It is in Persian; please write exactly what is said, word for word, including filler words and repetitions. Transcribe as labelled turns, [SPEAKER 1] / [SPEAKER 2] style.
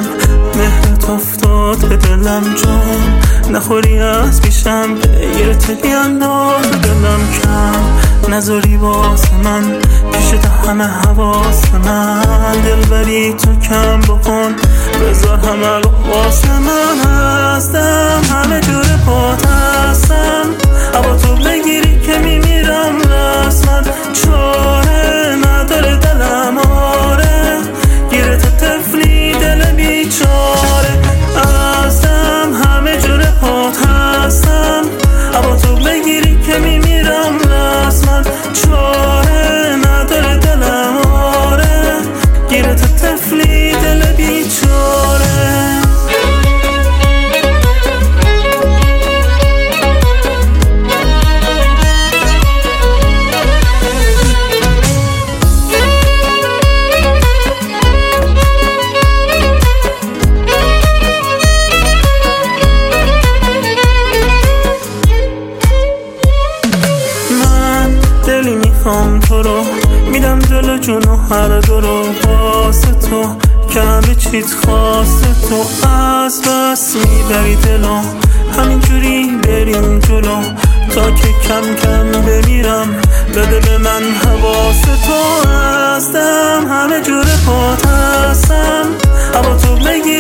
[SPEAKER 1] دلم مهرت افتاد به دلم جان، نخوری از پیشم بگیرت بیانداز دلم کم، نذاری واسه من پیشت همه حواس من، دل بری تو کم بکن بذار همه رو واسه من، هستم همه جور پات هستم، اما تو بگیری که میمیرم رسما، چاره نداره دلم آره، گیرت طفلی دل بیچاره، هستم همه جور پات هستم، اما تو بگیری که میمیرم رسما، چاره نداره دلم آره، گیرت طفلی دل بیچاره. دلی میخوام تو رو میدم دل جونو هر دو رو واسه تو که همه چیت خواسته تو، از بس میبری دلو همینجوری بریم جلو تا که کم کم بمیرم، بده به من حواس تو، هستم همه جور پات هستم، اما تو بگی